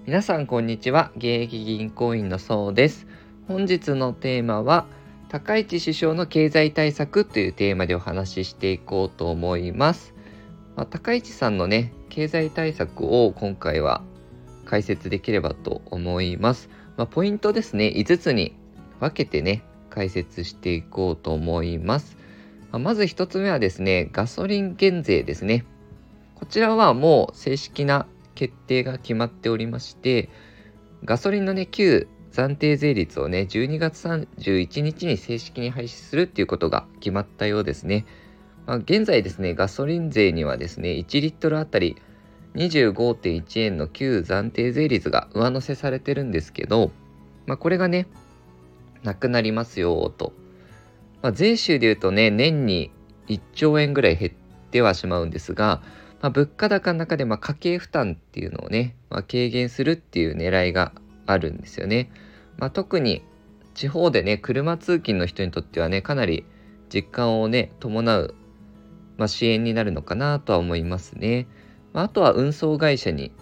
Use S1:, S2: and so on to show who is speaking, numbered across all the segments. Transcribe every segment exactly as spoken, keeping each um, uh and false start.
S1: 皆さんこんにちは。現役銀行員のそうです。本日のテーマは高市首相の経済対策というテーマでお話ししていこうと思います。まあ、高市さんのね経済対策を今回は解説できればと思います。まあ、ポイントですねいつつに分けてね解説していこうと思います。まあ、まずひとつめはですねガソリン減税ですね。こちらはもう正式な決定が決まっておりまして、ガソリンのね旧暫定税率をねじゅうにがつさんじゅういちにちに正式に廃止するっていうことが決まったようですね。まあ、現在ですねガソリン税にはですねいちリットルあたり にじゅうごてんいちえんの旧暫定税率が上乗せされてるんですけど、まあ、これがねなくなりますよと。まあ、税収でいうとね年にいっちょうえんぐらい減ってはしまうんですが、まあ、物価高の中でまあ家計負担っていうのをね、まあ、軽減するっていう狙いがあるんですよね。まあ、特に地方でね車通勤の人にとってはねかなり実感をね伴う、まあ、支援になるのかなとは思いますね。まあ、あとは運送会社に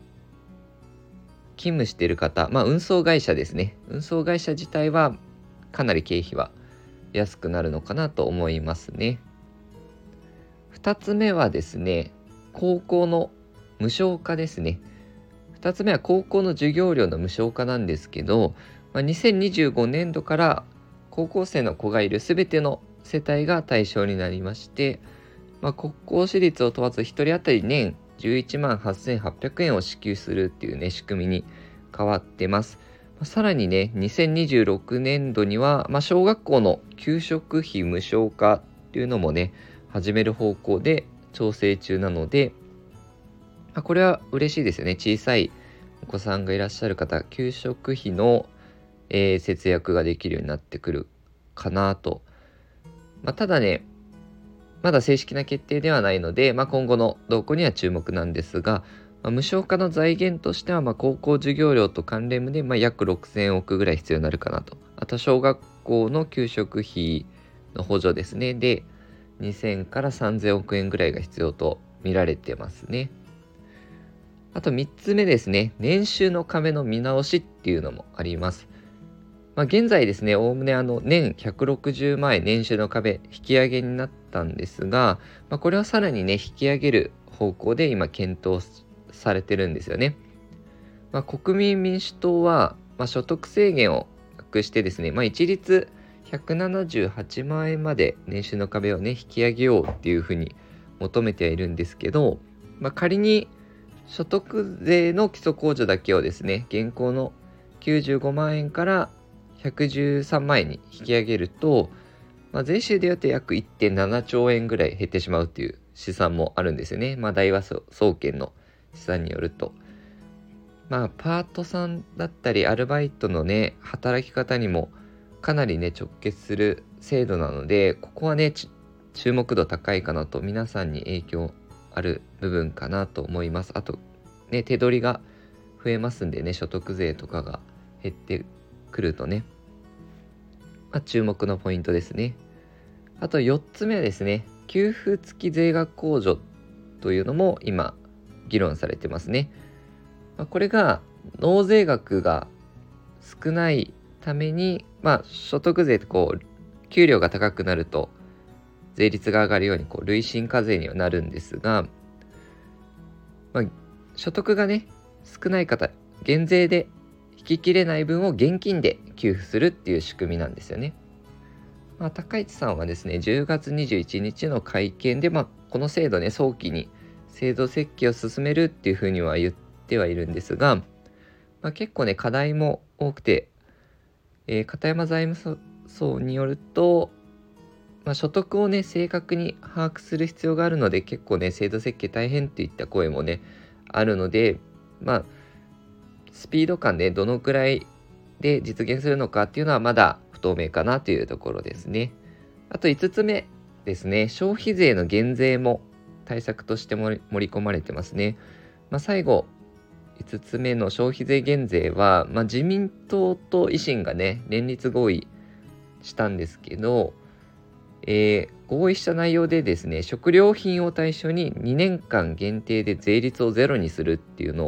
S1: 勤務している方、まあ運送会社ですね。運送会社自体はかなり経費は安くなるのかなと思いますね。ふたつめはですね高校の無償化ですね。ふたつめは高校の授業料の無償化なんですけど、まあ、にせんにじゅうごねんどから高校生の子がいるすべての世帯が対象になりまして、まあ、国公私立を問わずひとり当たり年じゅういちまんはっせんはっぴゃくえんを支給するっていうね仕組みに変わってます。まあ、さらにねにせんにじゅうろくねんどには、まあ、小学校の給食費無償化っていうのもね始める方向で調整中なので、まあ、これは嬉しいですよね。小さいお子さんがいらっしゃる方、給食費の、えー節約ができるようになってくるかなと。まあ、ただねまだ正式な決定ではないので、まあ、今後の動向には注目なんですが、まあ、無償化の財源としては、まあ、高校授業料と関連で、まあ、約ろくせんおくぐらい必要になるかなと。あと小学校の給食費の補助ですね。で、にせんからさんぜんおくえんぐらいが必要と見られてますね。あとみっつめですね。年収の壁の見直しっていうのもあります。まあ、現在ですね、おおむねあの年ひゃくろくじゅうまんえん年収の壁引き上げになったんですが、まあ、これはさらにね、引き上げる方向で今検討されてるんですよね。まあ、国民民主党は、まあ、所得制限をなくしてですね、まあ、一律ひゃくななじゅうはちまんえんまで年収の壁をね、引き上げようっていうふうに求めてはいるんですけど、まあ、仮に所得税の基礎控除だけをですね、現行のきゅうじゅうごまんえんからひゃくじゅうさんまんえんに引き上げると、まあ、税収でいうと約 いってんななちょうえんぐらい減ってしまうっていう試算もあるんですよね。まあ、大和総研の試算によると。まあ、パートさんだったりアルバイトのね、働き方にもかなりね、直結する制度なので、ここはね、注目度高いかなと、皆さんに影響ある部分かなと思います。あと、ね、手取りが増えますんでね、所得税とかが減ってくるとね、まあ、注目のポイントですね。あとよっつめはですね、給付付き税額控除というのも今議論されてますね。まあ、これが納税額が少ないために、まあ、所得税ってこう給料が高くなると税率が上がるようにこう累進課税にはなるんですが、まあ、所得がね少ない方、減税で引ききれない分を現金で給付するっていう仕組みなんですよね。まあ、高市さんはですねじゅうがつにじゅういちにちの会見で、まあ、この制度ね早期に制度設計を進めるっていうふうには言ってはいるんですが、まあ、結構ね課題も多くて、えー、片山財務省によると、まあ、所得をね正確に把握する必要があるので結構ね制度設計大変っていった声もねあるので、まあスピード感でどのくらいで実現するのかっていうのはまだ不透明かなというところですね。あといつつめですね、消費税の減税も対策として盛り込まれてますね。まあ、最後いつつめの消費税減税は、まあ、自民党と維新がね連立合意したんですけど、えー、合意した内容でですね食料品を対象ににねんかん限定で税率をゼロにするっていうのを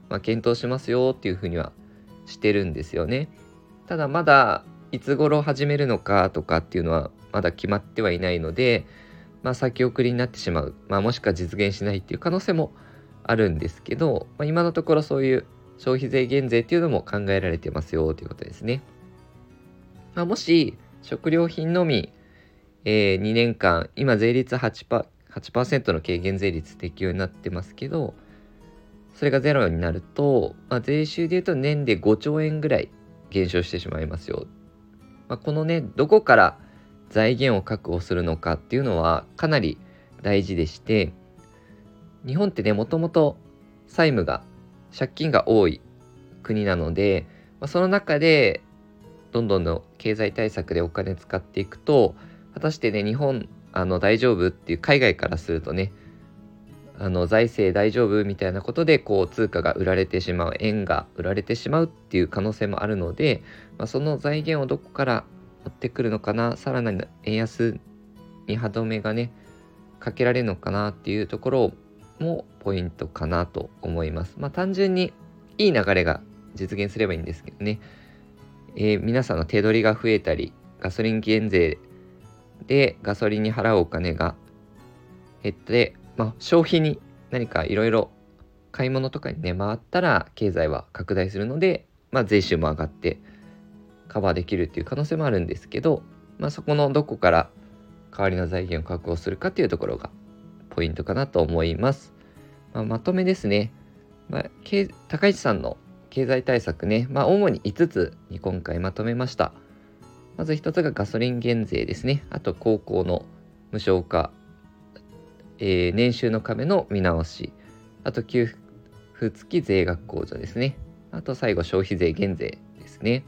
S1: まあ、検討しますよっていうふうにはしてるんですよね。ただまだいつ頃始めるのかとかっていうのはまだ決まってはいないので、まあ、先送りになってしまう、まあ、もしくは実現しないっていう可能性もあるんですけど、まあ、今のところそういう消費税減税っていうのも考えられてますよということですね。まあ、もし食料品のみ、えー、にねんかん今税率 はちパーセント はちパーセントの軽減税率適用になってますけど、それがゼロになると、まあ、税収でいうと年でごちょうえんぐらい減少してしまいますよ。まあ、このねどこから財源を確保するのかっていうのはかなり大事でして、日本ってねもともと債務が借金が多い国なので、まあ、その中でどんどんの経済対策でお金使っていくと、果たしてね日本あの大丈夫っていう海外からするとね、あの財政大丈夫みたいなことでこう通貨が売られてしまう、円が売られてしまうっていう可能性もあるので、まあ、その財源をどこから持ってくるのかな、さらなる円安に歯止めがねかけられるのかなっていうところもポイントかなと思います。まあ単純にいい流れが実現すればいいんですけどね、えー、皆さんの手取りが増えたり、ガソリン減税でガソリンに払うお金が減って、まあ、消費に何かいろいろ買い物とかにね回ったら経済は拡大するので、まあ、税収も上がってカバーできるっていう可能性もあるんですけど、まあ、そこのどこから代わりの財源を確保するかっていうところがポイントかなと思います。まあ、まとめですね、まあ、高市さんの経済対策ね、まあ、主にいつつに今回まとめました。まず一つがガソリン減税ですね。あと高校の無償化、えー、年収の壁の見直し、あと給付付き税額控除ですね。あと最後消費税減税ですね。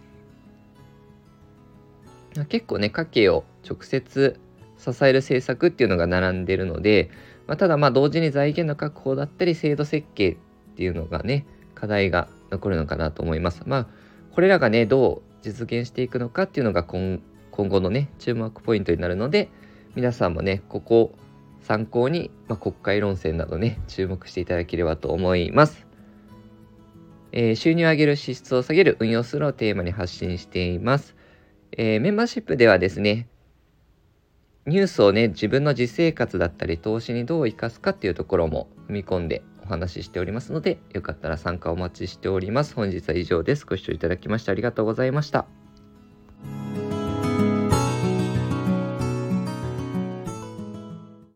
S1: 結構ね家計を直接支える政策っていうのが並んでるので、まあ、ただまあ同時に財源の確保だったり制度設計っていうのがね課題が残るのかなと思います。まあこれらがねどう実現していくのかっていうのが 今, 今後のね注目ポイントになるので、皆さんもねここ参考に、まあ、国会論戦などね注目していただければと思います。えー、収入を上げる、支出を下げる、運用するをテーマに発信しています。えー、メンバーシップではですね、ニュースをね自分の実生活だったり投資にどう生かすかっていうところも踏み込んでお話ししておりますので、よかったら参加お待ちしております。本日は以上です。ご視聴いただきましてありがとうございました。